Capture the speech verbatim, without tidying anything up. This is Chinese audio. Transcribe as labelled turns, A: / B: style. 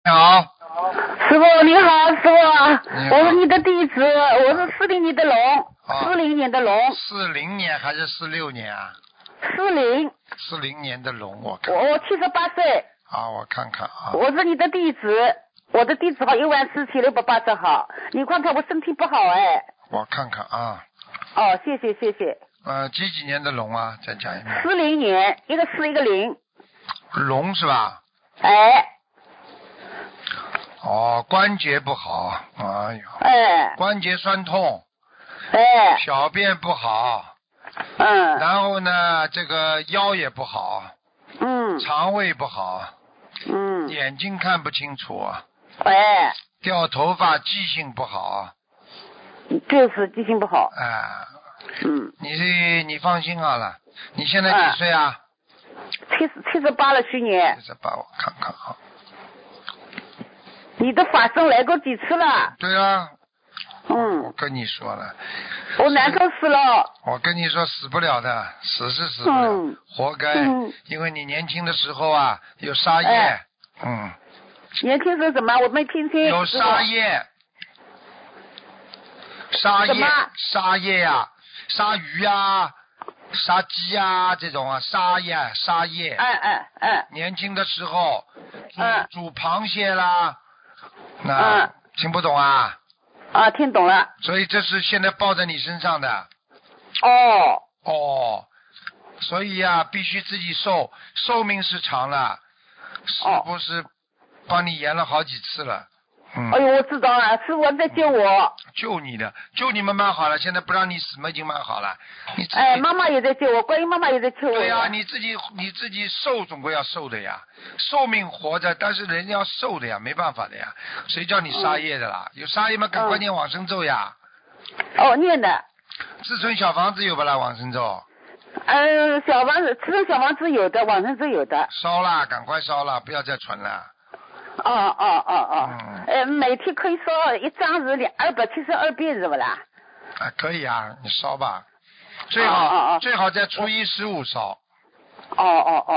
A: 你好，
B: 师傅你好，师傅，
A: 你好
B: 我是你的弟子，我是四零年的龙，
A: 啊
B: 四零年的龙，
A: 四零年还是四六年啊？
B: 四零，
A: 四零年的龙，我看
B: 我我七十八岁，
A: 啊，我看看啊，
B: 我是你的弟子，我的弟子号一万四千六百八十号，你看看我身体不好哎，
A: 我看看啊，
B: 哦，谢谢谢谢，
A: 呃，几几年的龙啊？再讲一遍。
B: 四零年，一个四一个零，
A: 龙是吧？
B: 哎
A: 哦，关节不好，哎呦，
B: 哎
A: 关节酸痛，
B: 哎，
A: 小便不好，
B: 嗯
A: 然后呢，这个腰也不好，
B: 嗯
A: 肠胃不好，
B: 嗯，
A: 眼睛看不清楚，
B: 哎，
A: 掉头发，记性不好，
B: 就是记性不好，
A: 哎、
B: 嗯，
A: 你你放心好了，你现在
B: 啊
A: 几岁啊？
B: 七十七十八了去年
A: 七，十八，我看看啊。
B: 你的法身来过几次了？
A: 对啊，我
B: 嗯，
A: 跟你说了，
B: 我难受死了。
A: 我跟你说死不了的，死是死不了，
B: 嗯
A: 活该、
B: 嗯
A: 因为你年轻的时候啊有杀业，
B: 哎
A: 嗯，
B: 年轻时候什么？我没听清。
A: 有杀业，杀业
B: 什么，
A: 杀业呀、杀鱼呀、杀鸡呀、这种啊，杀业杀业。
B: 哎哎哎，
A: 年轻的时候煮、
B: 嗯
A: 煮螃蟹啦，那、
B: 嗯
A: 听不懂啊？
B: 啊，听懂了。
A: 所以这是现在报在你身上的
B: 哦，
A: 哦，所以呀、必须自己受，寿命是长了，是
B: 哦
A: 不是帮你延了好几次了？嗯，
B: 哎呦，我知道了，师傅在救我。
A: 救你的，救你们蛮好了，现在不让你死嘛，已经蛮好了。你自己
B: 哎，妈妈也在救我，观音妈妈也在救我。
A: 对呀、你自己你自己受总归要受的呀，寿命活着，但是人家要受的呀，没办法的呀，谁叫你杀业的啦？有杀业嘛，赶快念往生咒呀。
B: 哦，念的。
A: 自存小房子有不啦？往生咒
B: 嗯，小房子，吃的小房子有的，往生咒有的。
A: 烧啦，赶快烧啦，不要再存了。
B: 哦哦哦哦。
A: 嗯
B: 呃，每天可以烧一张是两二百七十二遍是不啦？
A: 啊，可以啊，你烧吧，最好、
B: 哦哦哦
A: 最好在初一十五烧。
B: 哦哦哦。